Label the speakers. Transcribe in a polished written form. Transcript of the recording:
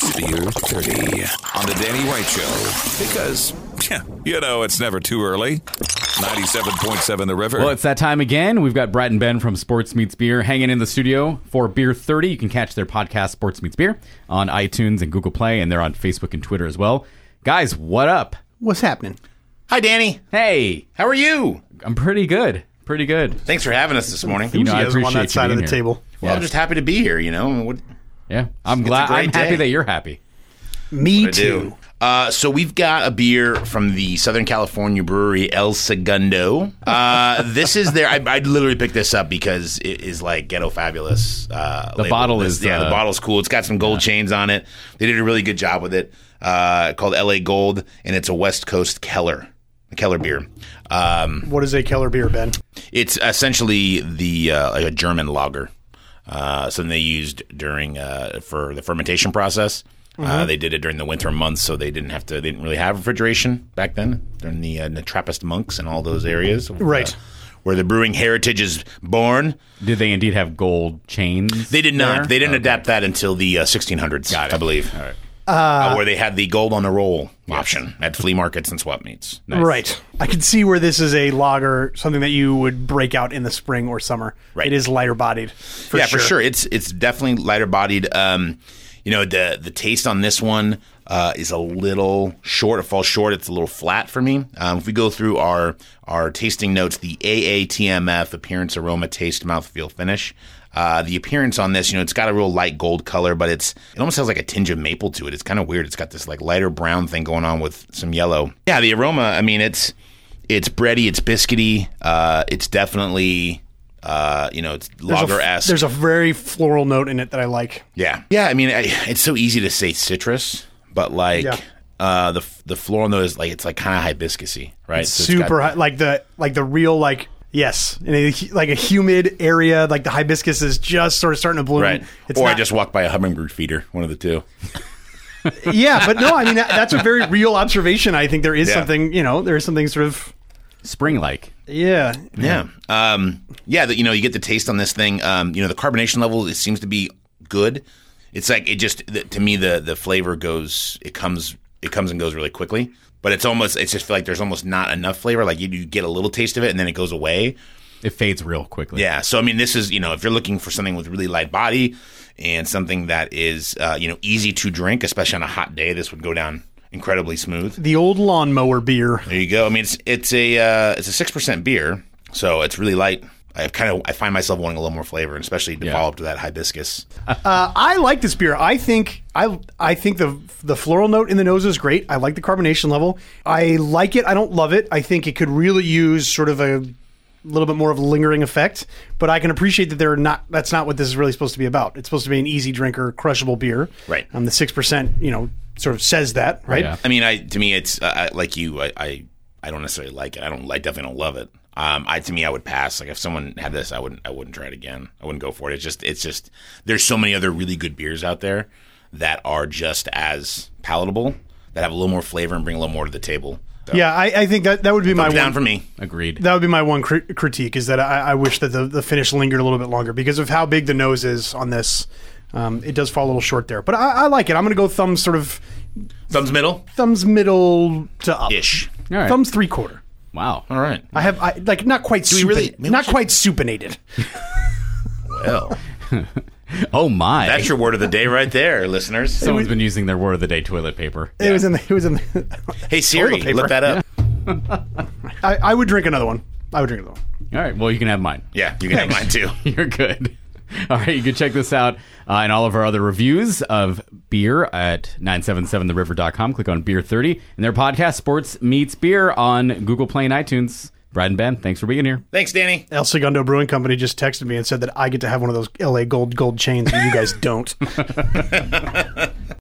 Speaker 1: Beer 30 on the Danny White Show. Because, it's never too early. 97.7 The River.
Speaker 2: Well, it's that time again. We've got Brett and Ben from Sports Meets Beer hanging in the studio for Beer 30. You can catch their podcast, Sports Meets Beer, on iTunes and Google Play, and they're on Facebook and Twitter as well. Guys, what up?
Speaker 3: What's happening?
Speaker 4: Hi, Danny.
Speaker 2: Hey.
Speaker 4: How are you?
Speaker 2: I'm pretty good. Pretty good.
Speaker 4: Thanks for having us this morning.
Speaker 2: I appreciate
Speaker 3: on that side of the table.
Speaker 4: Well, I'm just happy to be here,
Speaker 2: Yeah, I'm glad. I'm happy that you're happy.
Speaker 3: Me too.
Speaker 4: So we've got a beer from the Southern California brewery El Segundo. This is their. I literally picked this up because it is like ghetto fabulous.
Speaker 2: The bottle is
Speaker 4: the bottle's cool. It's got some gold chains on it. They did a really good job with it. Called LA Gold, and it's a West Coast Keller beer.
Speaker 3: What is a Keller beer, Ben?
Speaker 4: It's essentially like a German lager. Something they used during for the fermentation process. They did it during the winter months, so they didn't really have refrigeration back then during the Trappist monks and all those areas,
Speaker 3: right?
Speaker 4: Where the brewing heritage is born.
Speaker 2: Did they indeed have gold chains?
Speaker 4: They did not. They didn't adapt that until the 1600s, I believe.
Speaker 2: All right.
Speaker 4: Where they had the gold on the roll option at flea markets and swap meets.
Speaker 2: Nice.
Speaker 3: Right. I can see where this is a lager, something that you would break out in the spring or summer.
Speaker 4: Right.
Speaker 3: It is lighter bodied. For sure.
Speaker 4: It's definitely lighter bodied. The taste on this one is a little short. It falls short. It's a little flat for me. If we go through our tasting notes, the AATMF, appearance, aroma, taste, mouthfeel, finish. The appearance on this, it's got a real light gold color, but it almost has like a tinge of maple to it. It's kind of weird. It's got this like lighter brown thing going on with some yellow. Yeah, the aroma, it's bready, it's biscuity. It's definitely, it's lager-esque.
Speaker 3: There's a very floral note in it that I like.
Speaker 4: Yeah. Yeah, it's so easy to say citrus, but the floral note is like, it's like kind of hibiscusy, right?
Speaker 3: It's super high, like the real yes, in a humid area, like the hibiscus is just sort of starting to bloom.
Speaker 4: Right. I just walked by a hummingbird feeder, one of the two.
Speaker 3: Yeah, but no, that's a very real observation. I think there is something, there is something sort of
Speaker 2: spring-like.
Speaker 3: Yeah.
Speaker 4: Yeah. You get the taste on this thing. The carbonation level, it seems to be good. It's like, to me, the flavor comes and goes really quickly. But it's just feel like there's almost not enough flavor. Like you get a little taste of it and then it goes away.
Speaker 2: It fades real quickly.
Speaker 4: Yeah. So, this is, if you're looking for something with really light body and something that is, easy to drink, especially on a hot day, this would go down incredibly smooth.
Speaker 3: The old lawnmower beer.
Speaker 4: There you go. It's a 6% beer, so it's really light. I find myself wanting a little more flavor, and especially to follow up to that hibiscus.
Speaker 3: I like this beer. I think the floral note in the nose is great. I like the carbonation level. I like it. I don't love it. I think it could really use sort of a little bit more of a lingering effect. But I can appreciate that that's not what this is really supposed to be about. It's supposed to be an easy drinker, crushable beer.
Speaker 4: Right.
Speaker 3: The 6%, sort of says that, right?
Speaker 2: Yeah.
Speaker 4: To me, it's like you. I don't necessarily like it. I definitely don't love it. To me, I would pass. Like if someone had this, I wouldn't try it again. I wouldn't go for it. It's just there's so many other really good beers out there that are just as palatable, that have a little more flavor and bring a little more to the table. So,
Speaker 3: yeah, I think that would be my one.
Speaker 4: Down for me.
Speaker 2: Agreed.
Speaker 3: That would be my one critique is that I wish that the finish lingered a little bit longer because of how big the nose is on this. It does fall a little short there, but I like it. I'm going to go thumbs middle to up
Speaker 4: ish.
Speaker 2: All right.
Speaker 3: Thumbs 3/4.
Speaker 2: Wow.
Speaker 4: All right.
Speaker 3: I not quite quite supinated.
Speaker 4: Well,
Speaker 2: oh my!
Speaker 4: That's your word of the day right there, listeners.
Speaker 2: Someone's been using their word of the day: toilet paper.
Speaker 3: It was in the.
Speaker 4: Hey Siri, look that up.
Speaker 3: I would drink another one. All
Speaker 2: right. Well, you can have mine.
Speaker 4: Yeah, you can have mine too.
Speaker 2: You're good. All right, you can check this out and all of our other reviews of beer at 977theriver.com. Click on Beer 30 and their podcast, Sports Meets Beer, on Google Play and iTunes. Brad and Ben, thanks for being here.
Speaker 4: Thanks, Danny.
Speaker 3: El Segundo Brewing Company just texted me and said that I get to have one of those LA gold chains and you guys don't.